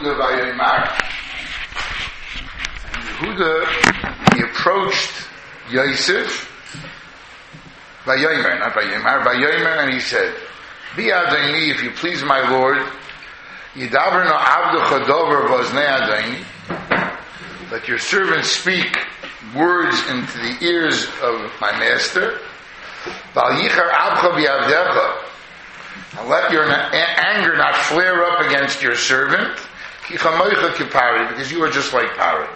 Yehuda Vayomar. Yehuda, he approached Yosef, Vayomer, not Vayomar, Vayomer, and he said, Bi Adoni, if you please my Lord, Yidaber no avducha dover voznei Adoni, let your servant speak words into the ears of my master, Val yichar abcha bi'avdecha, and let your anger not flare up against your servant, Ki chamoicha kipari, because you are just like Pari.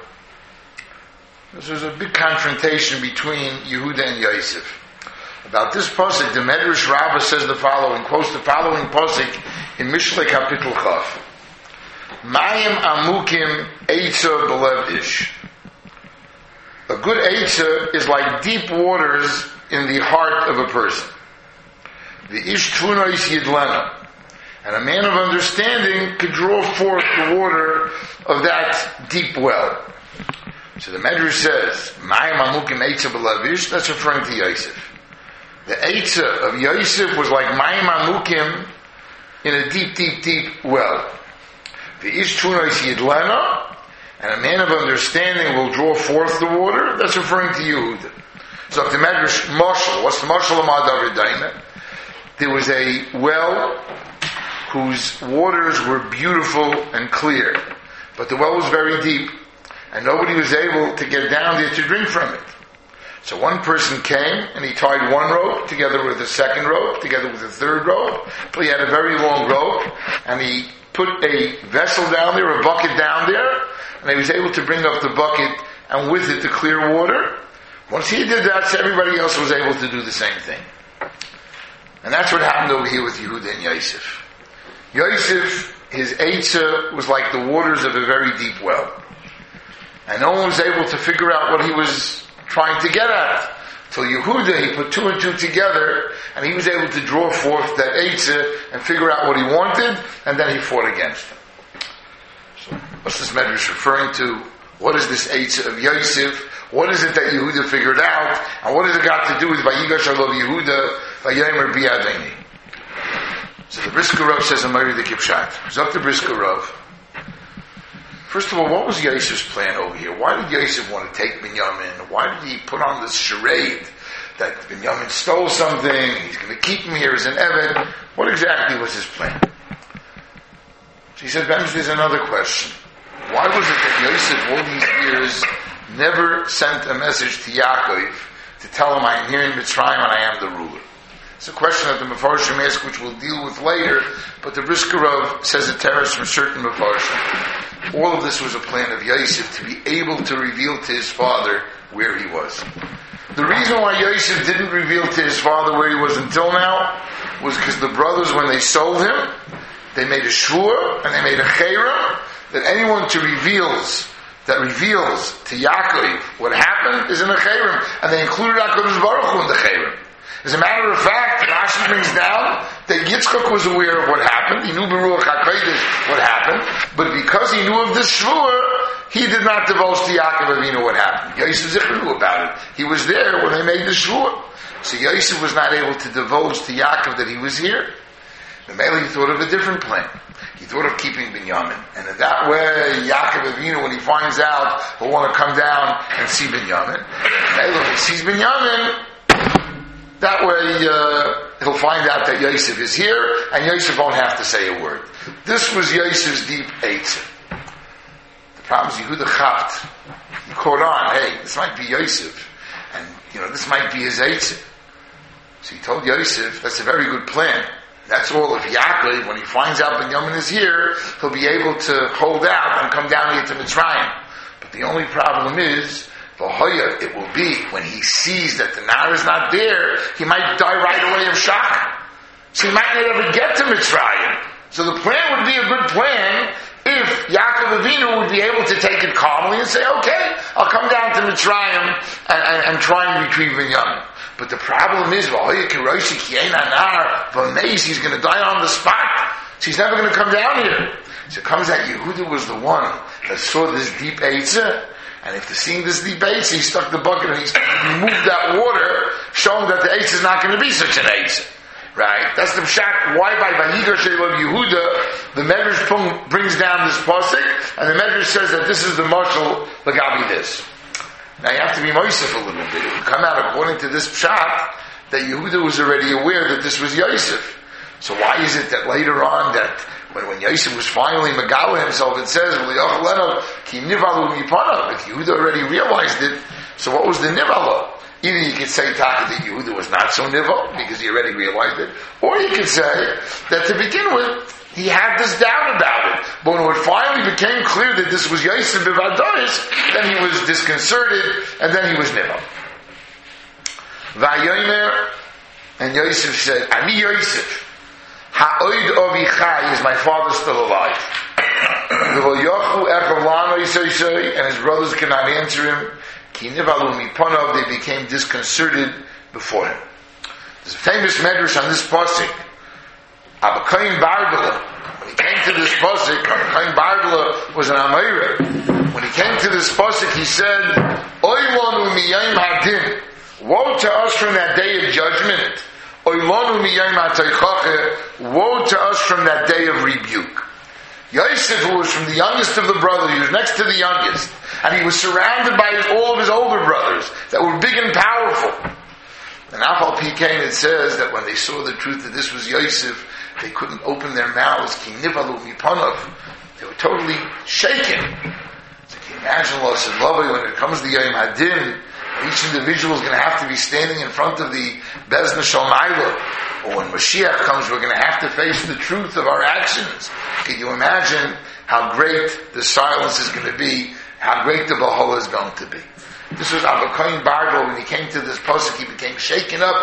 This was a big confrontation between Yehuda and Yosef. About this pasuk, the Medrash Rabbah says the following, quotes the following pasuk in Mishlei Kapitel Chaf. Mayim amukim eitza b'lev ish. A good eitza is like deep waters in the heart of a person. The ish tvunois yidlena. And a man of understanding could draw forth the water of that deep well. So the Medrash says, Mayim amukim eitza b'lev ish, that's referring to Yosef. The Eitzah of Yosef was like Mayim Amukim in a deep, deep, deep well. The Ish Tvunois Yidlena, and a man of understanding will draw forth the water. That's referring to Yehuda. So if the Medrash Mashal, what's the Mashal of Ma'adav Daima? There was a well whose waters were beautiful and clear, but the well was very deep, and nobody was able to get down there to drink from it. So one person came and he tied one rope together with a second rope, together with a third rope. But he had a very long rope, and he put a vessel down there, a bucket down there, and he was able to bring up the bucket and with it the clear water. Once he did that, so everybody else was able to do the same thing. And that's what happened over here with Yehuda and Yosef. Yosef, his eitzah was like the waters of a very deep well. And no one was able to figure out what he was trying to get at. Till Yehuda, he put two and two together, and he was able to draw forth that eitzah and figure out what he wanted, and then he fought against him. So, what's this Medrash referring to? What is this eitzah of Yosef? What is it that Yehuda figured out? And what has it got to do with Vayigash Alov Yehuda, Vayomer Bi Adoni? So the Brisker Rav says, Amari the Kipshat. Zok the Brisker Rav. First of all, what was Yosef's plan over here? Why did Yosef want to take Binyamin? Why did he put on this charade that Binyamin stole something, he's going to keep him here as an Eved? What exactly was his plan? So he said, there's another question. Why was it that Yosef all these years never sent a message to Yaakov to tell him, I am here in Mitzrayim and I am the ruler? It's a question that the Mefarshim ask, which we'll deal with later, but the Brisker Rav says a terrorist from certain Mefarshim. All of this was a plan of Yosef to be able to reveal to his father where he was. The reason why Yosef didn't reveal to his father where he was until now was because the brothers, when they sold him, they made a shvur and they made a chayra that anyone that reveals to Yaakov what happened is in a chayrim, and they included HaKadosh Baruch Hu in the chayrim. As a matter of fact, Rashi brings down that Yitzchak was aware of what happened. He knew Beruach HaKodesh what happened. But because he knew of this shvur, he did not divulge to Yaakov Avinu what happened. Yosef Zichar knew about it. He was there when they made the shvur. So Yosef was not able to divulge to Yaakov that he was here. The Mele, he thought of a different plan. He thought of keeping Binyamin. And in that way, Yaakov Avinu, when he finds out, will want to come down and see Binyamin. Mele, when he sees Binyamin, that way, he'll find out that Yosef is here, and Yosef won't have to say a word. This was Yosef's deep eitzah. The problem is Yehuda chapped. He caught on, hey, this might be Yosef, and, this might be his eitzah. So he told Yosef, that's a very good plan. That's all. If Yaakov, when he finds out Binyamin is here, he'll be able to hold out and come down here to Mitzrayim. But the only problem is, it will be when he sees that the Nar is not there, he might die right away of shock. So he might not ever get to Mitzrayim. So the plan would be a good plan if Yaakov Avinu would be able to take it calmly and say, okay, I'll come down to Mitzrayim and try and retrieve Binyamin. But the problem is, he's going to die on the spot. So he's never going to come down here. So it comes that Yehuda was the one that saw this deep eitzah. And after seeing this deep eitzah, he stuck the bucket and he removed that water, showing that the eitzah is not going to be such an eitzah. Right? That's the pshat. Why by Vayigash of Yehuda, the Medrash brings down this pasuk, and the Medrash says that this is the marshal Lagabi this. Now you have to be moisef a little bit. It would come out according to this pshat that Yehuda was already aware that this was Yosef. So why is it that later on that when Yosef was finally Megala himself, it says, if Yehuda already realized it, so what was the Nivala? Either you could say that Yehuda was not so nivel because he already realized it, or you could say that to begin with, he had this doubt about it. But when it finally became clear that this was Yosef B'Vadois, then he was disconcerted, and then he was nivel. Vayomer, and Yosef said, Ani Yosef, Ha'oid Ovi Chai, is my father still alive? And his brothers cannot answer him. They became disconcerted before him. There's a famous medrash on this pasuk. Abba Kohen Bardala, when he came to this pasuk, Abba Kohen Bardala was an Ameirah. When he came to this pasuk, he said, Oy lanu miyayim hadin, woe to us from that day of judgment. Oy lanu miyayim hataychache, woe to us from that day of rebuke. Yosef, who was from the youngest of the brothers, he was next to the youngest, and he was surrounded by all of his older brothers that were big and powerful. And Afal Pikain, it says that when they saw the truth that this was Yosef, they couldn't open their mouths. Ki nivalu mipanov. They were totally shaken. So can you imagine, Los and Lovey, when it comes to Yom Hadin, each individual is going to have to be standing in front of the Bezna Shalmaila. Or when Mashiach comes, we're going to have to face the truth of our actions. Can you imagine how great the silence is going to be, how great the Bahala is going to be? This was Abba Kohen Bardal. When he came to this pasuk, he became shaken up.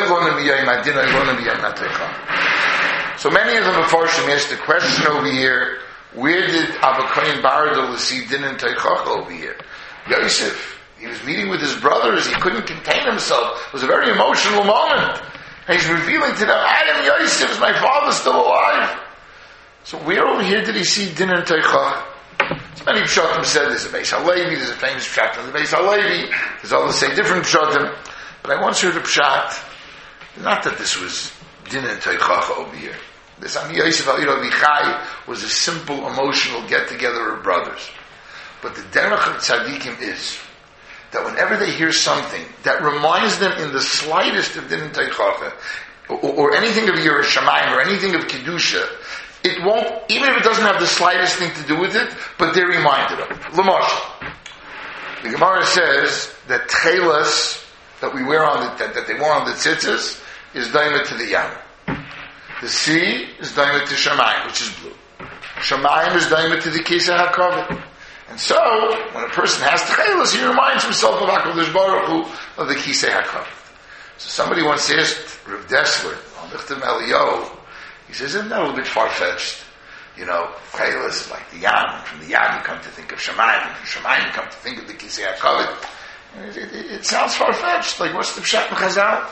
So many of the Mefarshim asked the question over here, where did Abba Kohen Bardal see Din and Teichach over here? Yosef, he was meeting with his brothers, he couldn't contain himself. It was a very emotional moment. And he's revealing to them, I am Yosef, is my father still alive? So where over here did he see Din and Teichach? So many Pshatim said there's a Beis HaLevi, there's a famous Pshat from the Beis HaLevi, there's others say different Pshatim, but I once heard a Pshat, not that this was Din and Teichach over here. This Ami Yosef Ha'ir Avichai was a simple emotional get-together of brothers. But the Derech of Tzadikim is that whenever they hear something that reminds them in the slightest of Din and Teichach, or anything of Yerushalayim, or anything of Kedusha, it won't, even if it doesn't have the slightest thing to do with it, but they're reminded of it. L'mashal, the Gemara says that Tchelas that we wear on the, that they wore on the tzitzis is daima to the Yam. The sea is daima to Shamayim, which is blue. Shamayim is daima to the Kisei HaKavod. And so, when a person has Tchelas, he reminds himself of HaKadosh Baruch Hu, of the Kisei HaKavod. So somebody once asked Rav Dessler, on Lichtem Eliyahu, he says, isn't that a little bit far-fetched? You know, Tchelas is like the Yam. From the Yam you come to think of Shamayim. From Shamayim you come to think of the Kisei HaKavod. It sounds far-fetched. Like, what's the Pshat in Chazal?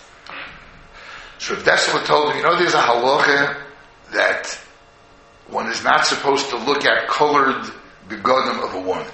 So Rav Dessler told him, you know, there's a halacha that one is not supposed to look at colored begonim of a woman.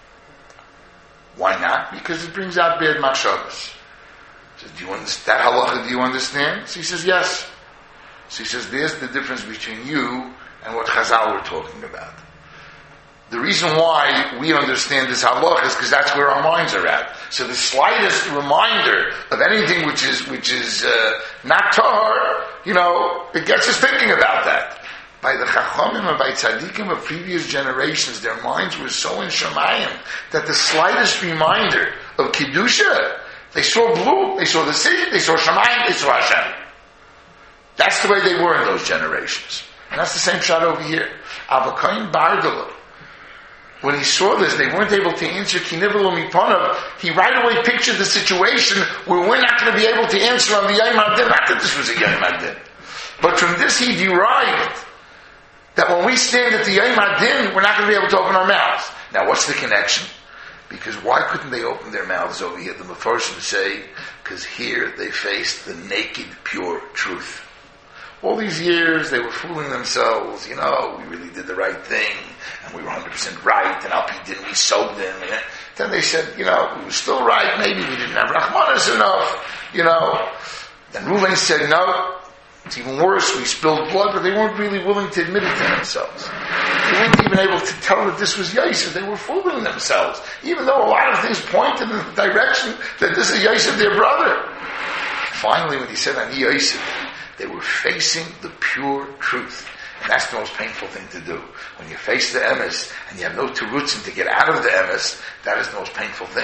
Why not? Because it brings out bad machshavas. So do you understand that halacha? Do you understand? So he says, yes. So he says, there's the difference between you and what Chazal were talking about. The reason why we understand this halacha is because that's where our minds are at. So the slightest reminder of anything which is not tahar, you know, it gets us thinking about that. By the Chachamim and by Tzadikim of previous generations, their minds were so in Shamayim that the slightest reminder of Kedusha, they saw blue, they saw the sea, they saw Shamayim, they saw Hashem. That's the way they were in those generations. And that's the same shot over here. Abba Kohen Bardala, when he saw this, they weren't able to answer Kinivelu Mipanav. He right away pictured the situation where we're not going to be able to answer on the Yom Hadin. Not that this was a Yom Hadin. But from this he derived that when we stand at the Yom Hadin, we're not going to be able to open our mouths. Now what's the connection? Because why couldn't they open their mouths over here? The Mefarshim say, because here they faced the naked, pure truth. All these years they were fooling themselves, you know, we really did the right thing, and we were 100% right, and Alpi didn't, we sold them. And then they said, you know, we were still right, maybe we didn't have Rahmanas enough, you know. Then Reuven said, no, It's even worse, we spilled blood, but they weren't really willing to admit it to themselves. They weren't even able to tell that this was Yosef. They were fooling themselves, even though a lot of things pointed in the direction that this is Yosef, their brother. Finally, when he said, Ani Yosef, they were facing the pure truth. And that's the most painful thing to do. When you face the emes, and you have no terutzim to get out of the emes, that is the most painful thing.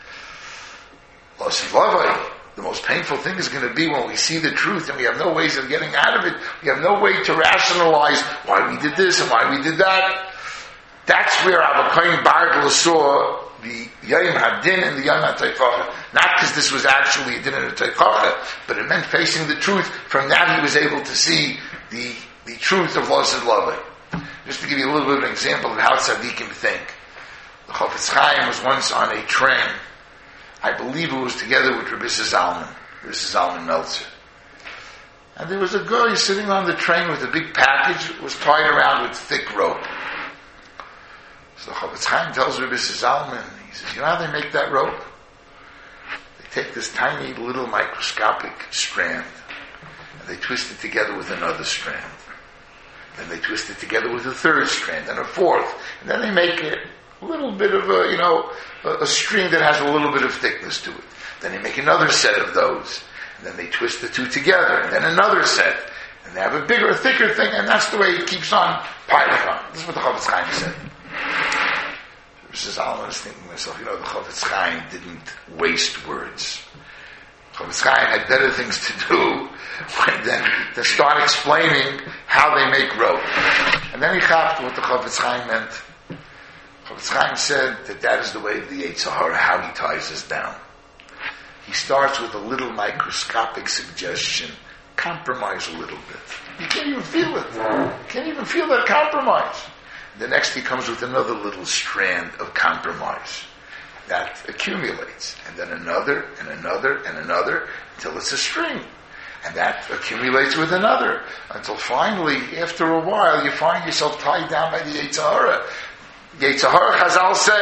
The most painful thing is going to be when we see the truth and we have no ways of getting out of it. We have no way to rationalize why we did this and why we did that. That's where Abba Kohen Bargel saw the Yom HaDin and the Yom HaTeichacha. Not because this was actually a din and a Teichacha, but it meant facing the truth. From that he was able to see the truth of Los and Lovey. Just to give you a little bit of an example of how tzaddikim think. The Chofetz Chaim was once on a train. I believe it was together with Rabbi Zalman Meltzer. And there was a guy sitting on the train with a big package. It was tied around with thick rope. So the Chofetz Chaim tells Rabbi Zalman, he says, you know how they make that rope? They take this tiny little microscopic strand and they twist it together with another strand. Then they twist it together with a third strand and a fourth. And then they make it a little bit of a string that has a little bit of thickness to it. Then they make another set of those. And then they twist the two together. And then another set. And they have a bigger, thicker thing. And that's the way it keeps on piling on. This is what the Chofetz Chaim said. Mrs. Alman is thinking to myself, the Chofetz Chaim didn't waste words. Chofetz Chaim had better things to do than to start explaining how they make rope. And then he got what the Chofetz Chaim meant. Chofetz Chaim said that is the way of the Yetzer Hara, how he ties us down. He starts with a little microscopic suggestion, compromise a little bit. You can't even feel it. You can't even feel that compromise. The next he comes with another little strand of compromise. That accumulates. And then another, and another, and another, until it's a string. And that accumulates with another. Until finally, after a while, you find yourself tied down by the Yetzer Hara. Yetzer Hara, Chazal say,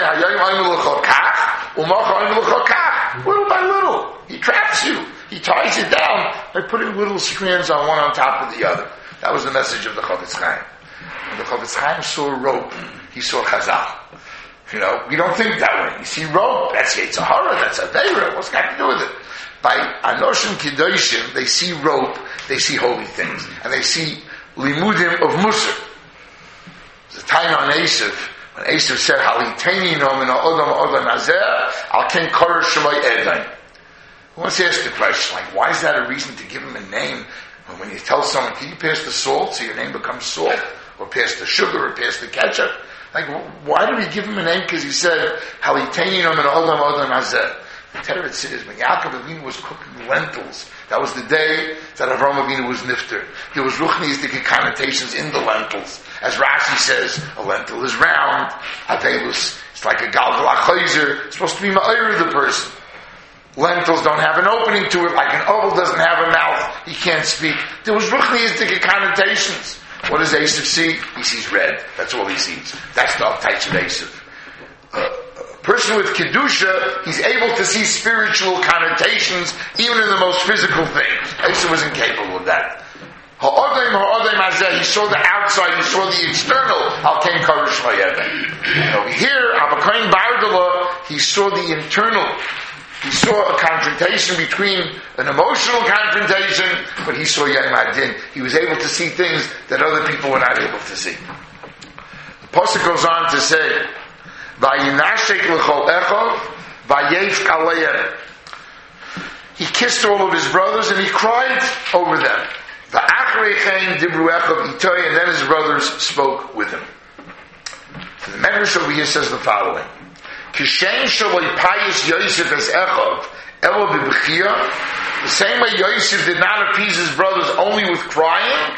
little by little. He traps you. He ties you down by putting little strands on one on top of the other. That was the message of the Chofetz Chaim. When the Chofetz Chaim saw rope, he saw Chazal. We don't think that way. You see rope, that's Yetzer Hara, that's Aveira. What's got to do with it? By Anoshim Kedoshim, they see rope, they see holy things. And they see Limudim of Musar. There's a time on Esav, when Esav said, Haliteni no min ha'odam odam hazeh, al ken korah shemay edain. Who wants to ask the question, why is that a reason to give him a name? When you tell someone, can you pass the salt, so your name becomes salt? Or pass the sugar, or pass the ketchup? Why did he give him a name? Because he said, Haliteni no min ha'odam odam hazeh. The Teretz says, when Yaakov Avinu was cooking lentils, that was the day that Avraham Avinu was nifter. There was ruchnistic connotations in the lentils. As Rashi says, a lentil is round, Avelus, it's like a galgal achayzer, it's supposed to be ma'ir the person. Lentils don't have an opening to it, like an oval doesn't have a mouth, he can't speak. There was ruchnistic connotations. What does Esav see? He sees red. That's all he sees. That's the uptight of Esav. Person with Kedusha, he's able to see spiritual connotations even in the most physical things. Esav was incapable of that. He saw the outside, he saw the external. Over here, Abba Kohen Bargel, he saw the internal. He saw a confrontation between an emotional confrontation, but he saw Yom HaDin. He was able to see things that other people were not able to see. The Pasuk goes on to say, he kissed all of his brothers and he cried over them. And then his brothers spoke with him. So the Medrash over here says the following. The same way Yosef did not appease his brothers only with crying,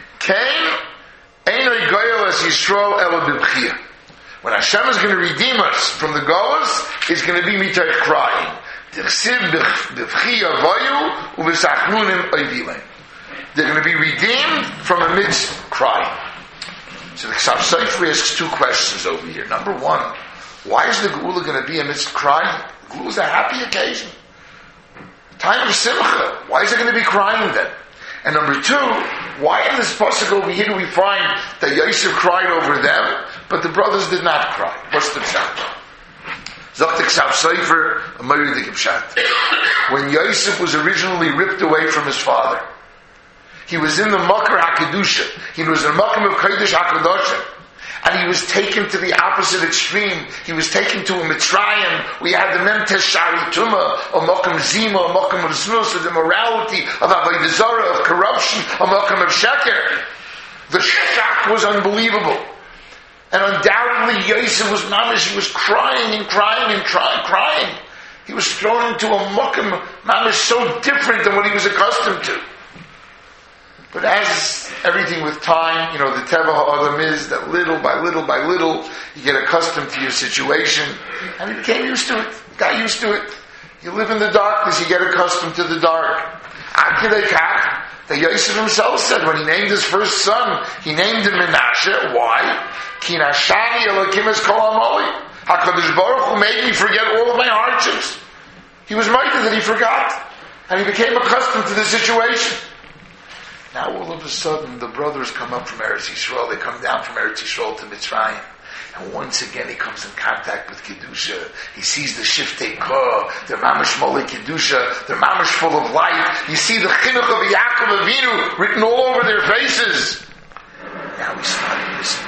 when Hashem is going to redeem us from the Golos, it's going to be mitay crying. They're going to be redeemed from amidst crying. So the Ksav Sefer asks two questions over here. Number one, why is the Geula going to be amidst crying? The Geula is a happy occasion. Time of Simcha. Why is it going to be crying then? And number two, why in this pasuk over here do we find that Yosef cried over them, but the brothers did not cry? What's the pshat? When Yosef was originally ripped away from his father, he was in the Makar HaKedusha. He was in the Makar of Kodesh HaKadoshim. And he was taken to the opposite extreme. He was taken to a Mitzrayim. We had the Memtes Shari Tuma, a Makam Zima, a Makam of Znus, of immorality, of Avodah Zarah, of corruption, a Makam of Sheker. The shock was unbelievable. And undoubtedly Yosef was mamish. He was crying and crying and crying. He was thrown into a Makam mamish so different than what he was accustomed to. But as everything with time, the Teva HaAdam is that little by little, you get accustomed to your situation, and he became used to it, got used to it. You live in the darkness, you get accustomed to the dark. That Yosef himself said when he named his first son, he named him Menashe. Why? Ki nashani Elokim es kol amoli. HaKadosh Baruch Hu made me forget all of my hardships. He was mighty that he forgot, and he became accustomed to the situation. Now all of a sudden the brothers come up from Eretz Yisrael, they come down from Eretz Yisrael to Mitzrayim, and once again he comes in contact with Kedusha. He sees the Shiftei Kor, they're mamish molei Kedusha, they're mamish full of light. You see the Chinuch of Yaakov Avinu written all over their faces. Now we start to listen,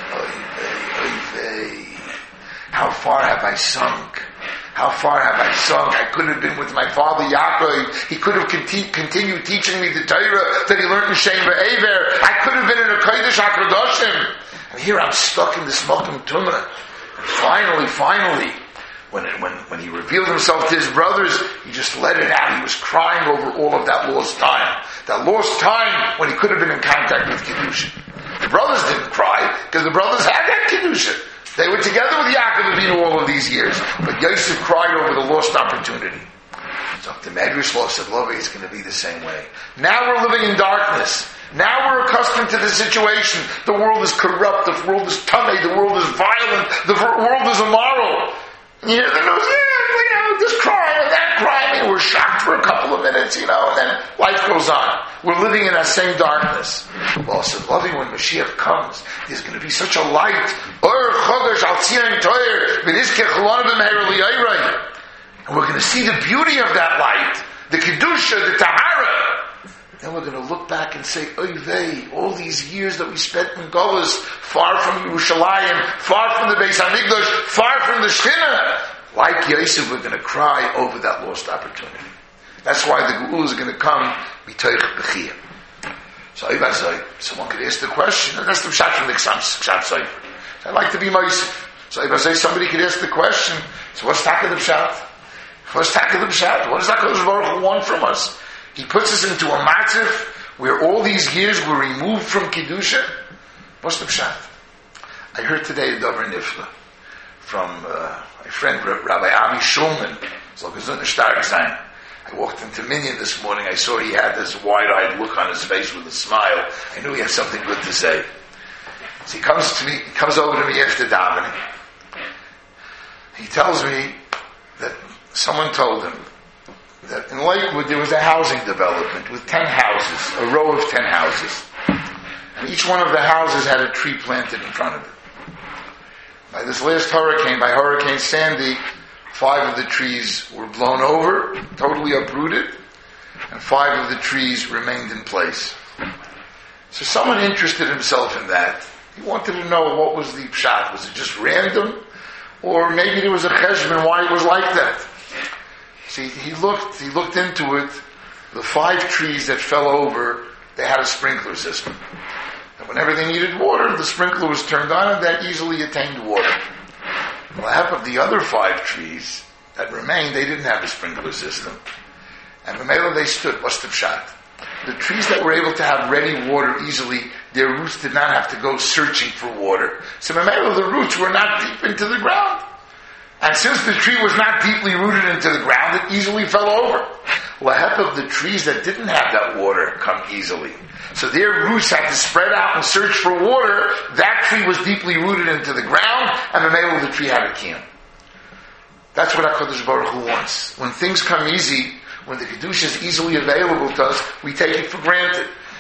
oy vey, how far have I sunk? How far have I sunk? I could have been with my father Yaakov. He could have continued teaching me the Torah that he learned in Shem Ve'ever. I could have been in a Kodesh HaKadoshim. And here I'm stuck in this Malkum Tumah. And finally, when he revealed himself to his brothers, he just let it out. He was crying over all of that lost time. That lost time when he could have been in contact with Kedusha. The brothers didn't cry because the brothers had that Kedusha. They were together with Yaakov Avinu all of these years, but Yosef cried over the lost opportunity. So the Medrash law said, Love is going to be the same way. Now we're living in darkness. Now we're accustomed to the situation. The world is corrupt, the world is tummy, the world is violent, the world is immoral. And you hear the news, this crime and that crime, and we're shocked for a couple of minutes, and then life goes on. We're living in that same darkness. Well, so loving when Mashiach comes, there's going to be such a light. And we're going to see the beauty of that light, the Kedusha, the Tahara. Then we're going to look back and say, oy vey, all these years that we spent in Golos, far from Yerushalayim, far from the Beis HaMikdash, far from the Shechina. Like Yosef, we're going to cry over that lost opportunity. That's why the Geula is going to come, b'toich b'chiyah. So someone could ask the question, and that's the pshat from the Kshat Sefer. I'd like to be Mosif. So if I say somebody could ask the question, so what's Taka the Pshat? What's Taka the Pshat? What does HaKadosh Baruch Hu want from us? He puts us into a matzif where all these years we're removed from Kedusha. What's the Pshat? I heard today a Dover Nifla from my friend Rabbi Ami Shulman. I walked into Minyan this morning. I saw he had this wide-eyed look on his face with a smile. I knew he had something good to say. So he comes over to me after davening. He tells me that someone told him that in Lakewood there was a housing development with 10 houses, a row of 10 houses. And each one of the houses had a tree planted in front of it. By this last hurricane, by Hurricane Sandy, 5 of the trees were blown over, totally uprooted, and 5 of the trees remained in place. So someone interested himself in that. He wanted to know what was the pshat. Was it just random? Or maybe there was a cheshbon why it was like that. See, he looked into it. The 5 trees that fell over, they had a sprinkler system. And whenever they needed water, the sprinkler was turned on and that easily attained water. Well, half of the other 5 trees that remained, they didn't have a sprinkler system. And Mamela, they stood. What's the pshat? The trees that were able to have ready water easily, their roots did not have to go searching for water. So Mamela, the roots were not deep into the ground. And since the tree was not deeply rooted into the ground, it easily fell over. Lahep of the trees that didn't have that water come easily. So their roots had to spread out and search for water. That tree was deeply rooted into the ground, and the male of the tree had a kiyum. That's what HaKadosh Baruch Hu wants. When things come easy, when the Kedusha is easily available to us, we take it for granted.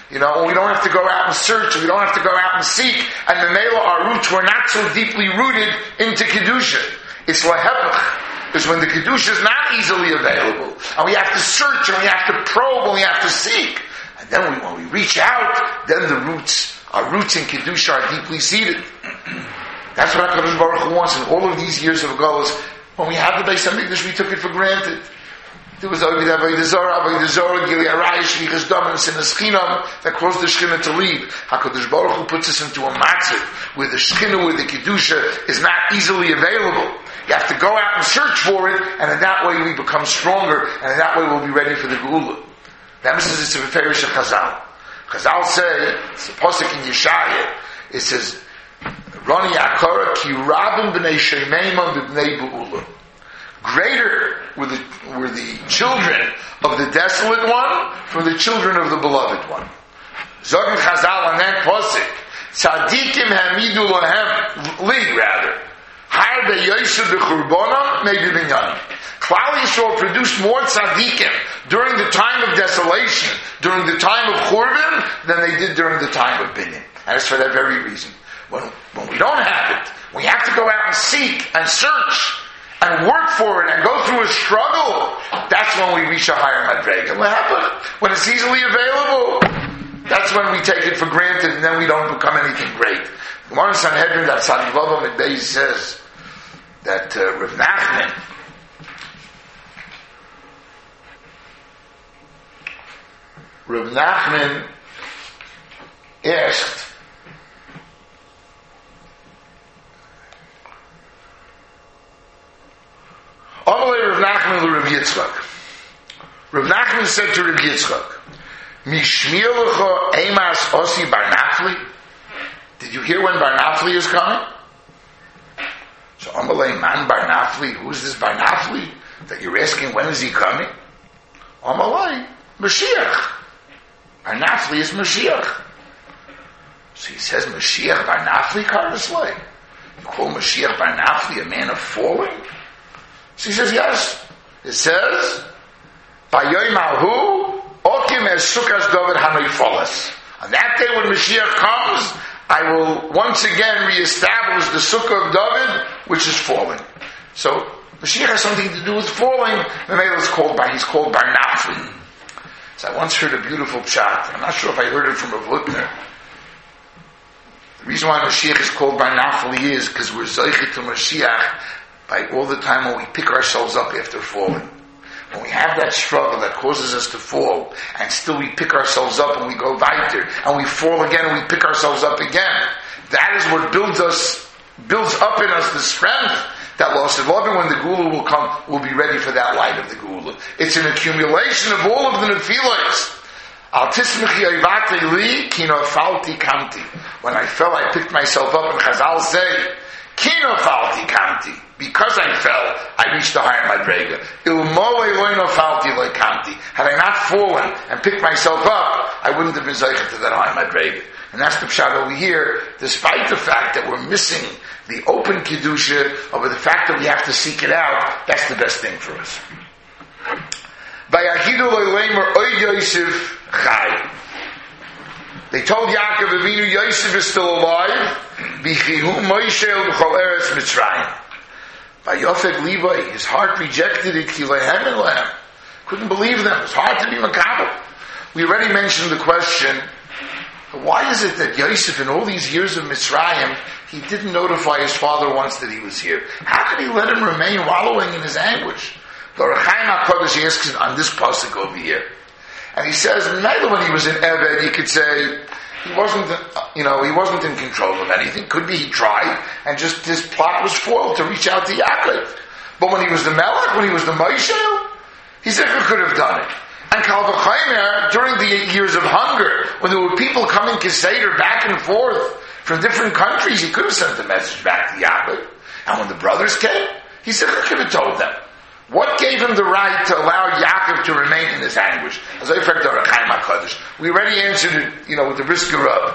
We don't have to go out and search, we don't have to go out and seek, and Memela, our roots were not so deeply rooted into Kedusha. It's lahepach, is when the Kedusha is not easily available, and we have to search, and we have to probe, and we have to seek. And then when we reach out, then our roots in Kedusha are deeply seated. That's what HaKadosh Baruch Hu wants in all of these years of Golos. When we had the Beis HaMikdash, we took it for granted. There was Avodah Zarah, Gili Arayah, Shvichas Dam, and Sinas Chinam that caused the Shekhinah to leave. HaKadosh Baruch Hu puts us into a matzah where the Shekhinah, where the Kedusha is not easily available. You have to go out and search for it, and in that way we become stronger, and in that way we'll be ready for the Geula. That means it's a Ferish of Chazal. Chazal say, it's a Pasuk in Yeshaya, it says, Rani Akara ki Rabin b'nei Shemeiman b'nei Be'ula. Greater were the children of the desolate one from the children of the beloved one. Zogin Chazal on that Pasuk, Tzadikim hamidu lahem, li rather. Har be'yosef b'churbonam, maybe b'inyan. Klal Yisrael produced more tzadikim during the time of desolation, during the time of Churban, than they did during the time of Binyan. And it's for that very reason. When we don't have it, we have to go out and seek and search and work for it and go through a struggle. That's when we reach a higher madrega. What happened? When it's easily available, that's when we take it for granted and then we don't become anything great. The Gemara in Sanhedrin, that Sadi Vava Midday says that Rav Nachman asked, Amalei Rav Nachman to Rav Yitzchak. Rav Nachman said to Rav Yitzchak, Mishmir lecha emas osi bar Nafli? Did you hear when Bar Nafli is coming? So Amalei man Bar Nafli, who's this Bar Nafli that you're asking when is he coming? Amalei, Mashiach. Bar Nafli is Mashiach. So he says Mashiach Bar Nafli Karvaslay. You call Mashiach Bar Nafli a man of falling? So he says, yes. It says, Bayoy Mahu, Okim es Sukkos David Hanoifolas. On that day when Mashiach comes, I will once again reestablish the Sukkah of David, which is falling. So, Mashiach has something to do with falling. He's called Bar Nafli. So I once heard a beautiful pshat. I'm not sure if I heard it from Rav Lutner. The reason why Mashiach is called Bar Nafli is because we're Zoichet to Mashiach by all the time when we pick ourselves up after falling. When we have that struggle that causes us to fall, and still we pick ourselves up and we go weiter, and we fall again and we pick ourselves up again. That is what builds up in us the strength that lost loving when the Geula will come, we'll be ready for that light of the Geula. It's an accumulation of all of the Nephilos. Al tismichi oivate li, kino falti kamti. When I fell, I picked myself up, and Chazal say, kino falti kamti. Because I fell, I reached the higher madrega. Ilmole loino falti loy kamti. Had I not fallen and picked myself up, I wouldn't have been zeichet to that higher madrega. And that's the pshat over here, despite the fact that we're missing the open kedusha, over the fact that we have to seek it out, that's the best thing for us. They told Yaakov Avinu, Yosef is still alive. Vayofek Levi, his heart rejected it. Couldn't believe them. It's hard to be makabel. We already mentioned the question, why is it that Yosef, in all these years of Mitzrayim, he didn't notify his father once that he was here? How could he let him remain wallowing in his anguish? The Rechaim HaKodesh asks on this pasuk over here. And he says, neither when he was in Eved, he could say, he wasn't in control of anything. Could be he tried, and just his plot was foiled to reach out to Yaakov. But when he was the Melech, when he was the Moshe, he said he could have done it. And Kal V'chomer, during the years of hunger, when there were people coming Keseder back and forth from different countries, he could have sent the message back to Yaakov. And when the brothers came, he said he could have told them. What gave him the right to allow Yaakov to remain in this anguish? As I fact, we already answered it, with the Brisker Rub.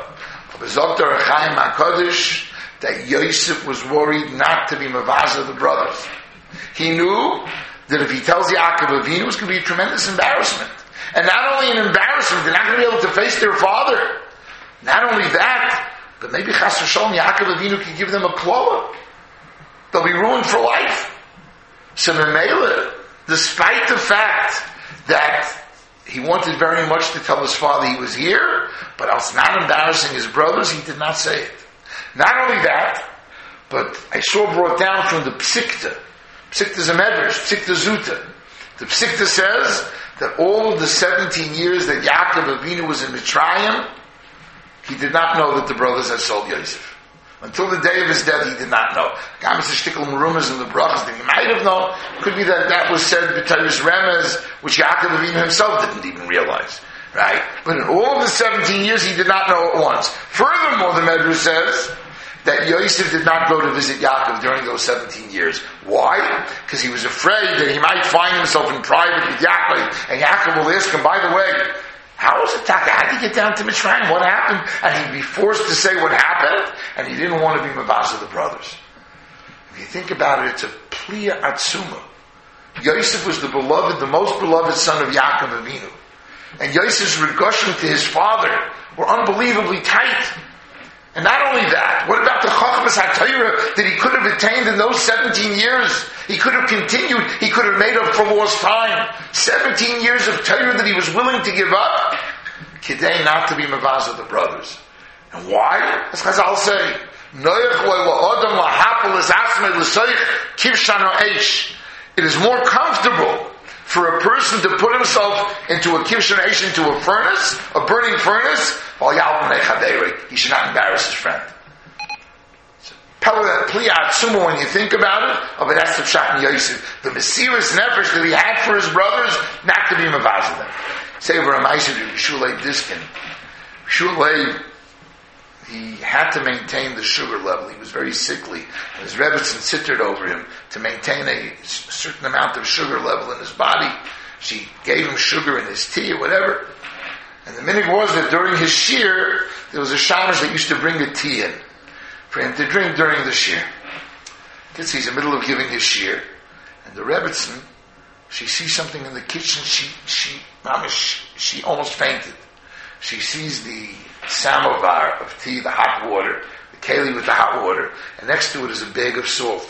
That Yosef was worried not to be Mavaza the brothers. He knew that if he tells Yaakov Avinu, it's going to be a tremendous embarrassment. And not only an embarrassment, they're not going to be able to face their father. Not only that, but maybe Chas v'Shalom Yaakov Avinu can give them a klola. They'll be ruined for life. So Memela, despite the fact that he wanted very much to tell his father he was here, but else not embarrassing his brothers, he did not say it. Not only that, but I saw brought down from the Psikta. Psikta is a medrash, Psikta Zuta. The Psikta says that all of the 17 years that Yaakov Avinu was in Mitzrayim, he did not know that the brothers had sold Yosef. Until the day of his death, he did not know. Gamis Shtikl Merumahs and the brachas that he might have known. Could be that was said b'Tayus Remez, which Yaakov Avinu himself didn't even realize. Right? But in all of the 17 years, he did not know at once. Furthermore, the Medrash says that Yosef did not go to visit Yaakov during those 17 years. Why? Because he was afraid that he might find himself in private with Yaakov, and Yaakov will ask him, by the way, how was it, Taka? How did he get down to Mitzrayim? What happened? And he'd be forced to say what happened, and he didn't want to be Mavaz of the brothers. If you think about it, it's a Pliya Atzuma. Yosef was the most beloved son of Yaakov Avinu. And Yosef's regushim to his father were unbelievably tight. And not only that, what about the Chachmas HaTorah that he could have attained in those 17 years? He could have continued, he could have made up for lost time. 17 years of Torah that he was willing to give up, Kidei not to be Mavaz of the brothers. And why? As Chazal say, it is more comfortable for a person to put himself into a kivshan eish, into a furnace, a burning furnace, while he should not embarrass his friend. When you think about it, of an Esther Pshat and Yosef, the Mesiras Nefesh that he had for his brothers, not to be Mavaz of them. Say over a Ma'aser to Shulei Diskin. Shulei, he had to maintain the sugar level. He was very sickly. And his Rebbetzin sittered over him to maintain a certain amount of sugar level in his body. She gave him sugar in his tea or whatever. And the minhag was that during his shir, there was a shamash that used to bring a tea in for him to drink during the shir. He's in the middle of giving his shir. And the Rebbetzin, she sees something in the kitchen. She almost fainted. She sees the samovar of tea, the hot water, the keli with the hot water, and next to it is a bag of salt.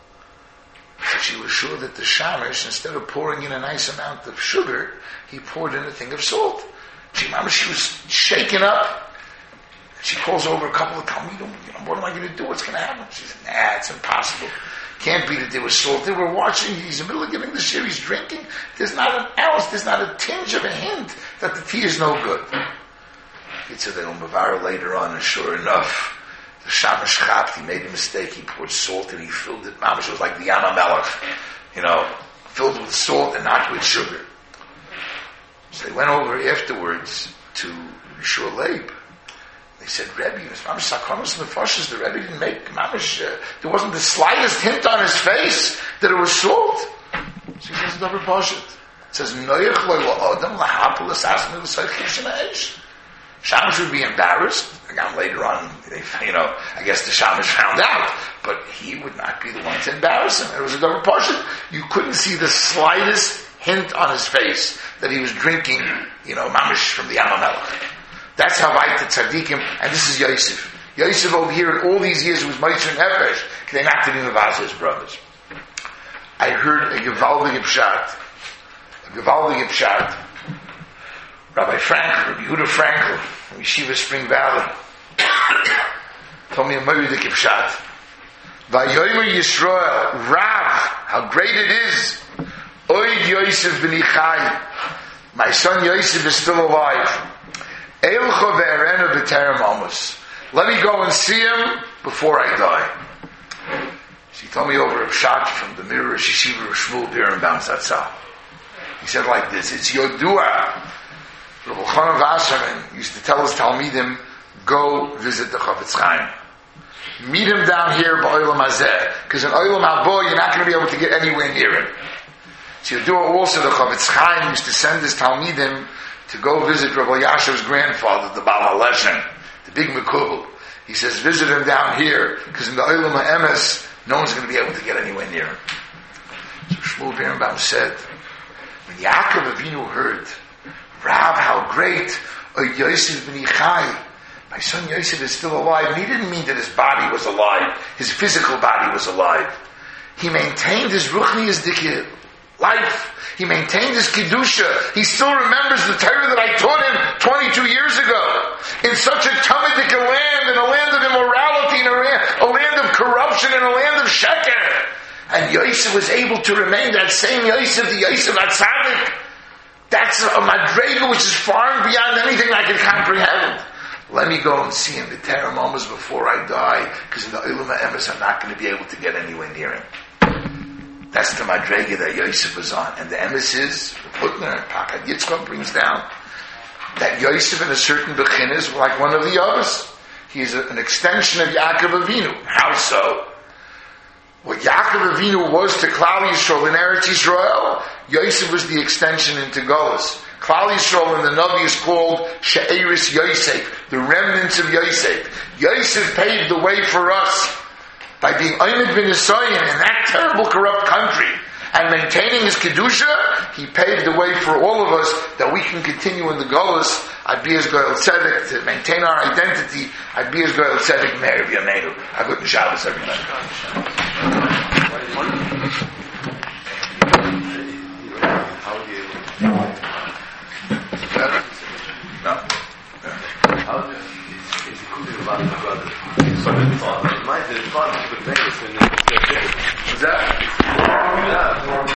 So she was sure that the shamash, instead of pouring in a nice amount of sugar, he poured in a thing of salt. She was shaken up. She calls over a couple of Talmidim, what am I going to do? What's going to happen? She said, nah, it's impossible. Can't be that there was salt. They were watching, he's in the middle of giving the shir, he's drinking. There's not an ounce, there's not a tinge of a hint that the tea is no good. He said that Umavara later on, and sure enough, the Shamash Chapt, he made a mistake, he poured salt and he filled it, Mamash, it was like the Yam HaMelech, filled with salt and not with sugar. So they went over afterwards to Yeshua Leib. They said, Rebbe, Mamash Sakonos Nefashis, the Rebbe didn't make, Mamash, there wasn't the slightest hint on his face that it was salt. So he says, never push it. It says, Noyach lo la'odam lahapel asasnu l'saych kivshin. Shamash would be embarrassed. Again, later on, I guess the Shamash found out, but he would not be the one to embarrass him. It was a double portion. You couldn't see the slightest hint on his face that he was drinking, mamish from the Yam HaMelech. That's how Vaita Tzadikim, and this is Yosef. Yosef over here in all these years was Meitzur Nefesh, they not to be Mavaz his brothers. I heard a Gevaldige Pshat, Rabbi Yehuda Frankel, from Yeshiva Spring Valley, told me a Meidik Pshat. Vayomer Yisrael, Rav, how great it is. Oid Yosef b'ni Chai, my son Yosef is still alive. Eilcha ve'erenu b'terem amos. Let me go and see him before I die. She told me over a Pshat from the Mirror Yeshiva of Shmuel Birnbaum Zatzal. He said like this, it's Yodua. Rabbi Chanan Wasserman used to tell his Talmidim, go visit the Chafetz Chaim. Meet him down here by Olam Hazeh, because in Olam Habo you're not going to be able to get anywhere near him. So Yodua also, the Chafetz Chaim used to send his Talmidim to go visit Rabbi Yashav's grandfather, the Baal HaLeshem, the big Mekubal. He says, visit him down here, because in the Olam HaEmes, no one's going to be able to get anywhere near him. So Shmuel Birnbaum said, when Yaakov Avinu heard Rav, how great! Yosef ben Ichai. My son Yosef is still alive. And he didn't mean that his body was alive. His physical body was alive. He maintained his ruchnius dike life. He maintained his kedusha. He still remembers the Torah that I taught him 22 years ago. In such a Talmudic land, in a land of immorality, in a land of corruption, in a land of sheker. And Yosef was able to remain that same Yosef, the Yosef HaTzadik. That's a madrega which is far and beyond anything I can comprehend. Let me go and see him the Torah moments before I die, because in the Olam HaEmes I'm not going to be able to get anywhere near him. That's the madrega that Yosef was on. And the emes is, Putner and Pakad Yitzchak brings down, that Yosef in a certain bechin is like one of the others. He is an extension of Yaakov Avinu. How so? What Yaakov Avinu was to Klal Yisrael in Eretz Yisrael, Yosef was the extension into Golus. Klal Yisrael in the Navi is called She'eris Yosef, the remnants of Yosef. Yosef paved the way for us by being Oymed bin Yisrael in that terrible corrupt country and maintaining his Kedusha. He paved the way for all of us that we can continue in the Golus. I'd be as Goel Tzedek to maintain our identity. I'd be as Goel Tzedek Meir B'Yameinu. A good Shabbos, everybody. No. What's that?